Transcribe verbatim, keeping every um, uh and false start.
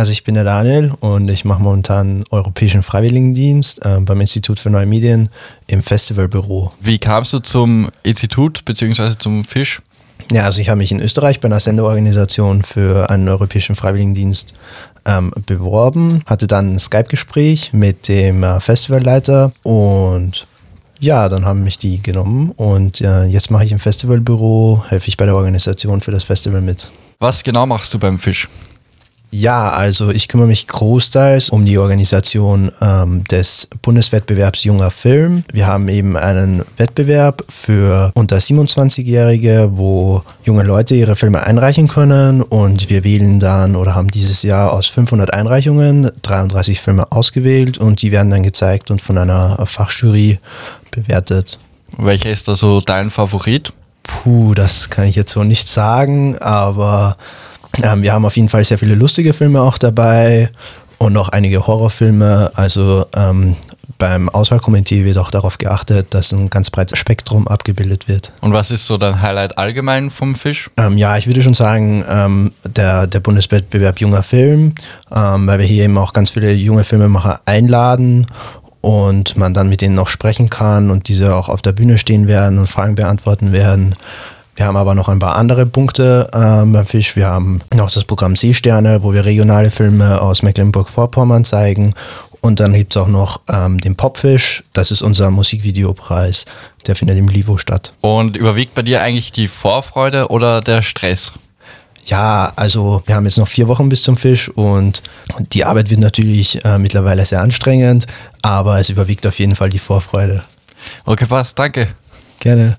Also ich bin der Daniel und ich mache momentan Europäischen Freiwilligendienst äh, beim Institut für Neue Medien im Festivalbüro. Wie kamst du zum Institut bzw. zum Fisch? Ja, also ich habe mich in Österreich bei einer Sendeorganisation für einen Europäischen Freiwilligendienst ähm, beworben, hatte dann ein Skype-Gespräch mit dem äh, Festivalleiter und ja, dann haben mich die genommen und äh, jetzt mache ich im Festivalbüro, helfe ich bei der Organisation für das Festival mit. Was genau machst du beim Fisch? Ja, also ich kümmere mich großteils um die Organisation ähm, des Bundeswettbewerbs Junger Film. Wir haben eben einen Wettbewerb für unter siebenundzwanzigjährige, wo junge Leute ihre Filme einreichen können und wir wählen dann oder haben dieses Jahr aus fünfhundert Einreichungen dreiunddreißig Filme ausgewählt und die werden dann gezeigt und von einer Fachjury bewertet. Welcher ist da so dein Favorit? Puh, das kann ich jetzt so nicht sagen, aber Ähm, wir haben auf jeden Fall sehr viele lustige Filme auch dabei und auch einige Horrorfilme. Also ähm, beim Auswahlkomitee wird auch darauf geachtet, dass ein ganz breites Spektrum abgebildet wird. Und was ist so dein Highlight allgemein vom Fisch? Ähm, ja, ich würde schon sagen, ähm, der, der Bundeswettbewerb Junger Film, ähm, weil wir hier eben auch ganz viele junge Filmemacher einladen und man dann mit denen noch sprechen kann und diese auch auf der Bühne stehen werden und Fragen beantworten werden. Wir haben aber noch ein paar andere Punkte ähm, beim Fisch. Wir haben noch das Programm Seesterne, wo wir regionale Filme aus Mecklenburg-Vorpommern zeigen. Und dann gibt es auch noch ähm, den Popfisch. Das ist unser Musikvideopreis. Der findet im Livo statt. Und überwiegt bei dir eigentlich die Vorfreude oder der Stress? Ja, also wir haben jetzt noch vier Wochen bis zum Fisch und die Arbeit wird natürlich äh, mittlerweile sehr anstrengend, aber es überwiegt auf jeden Fall die Vorfreude. Okay, passt. Danke. Gerne.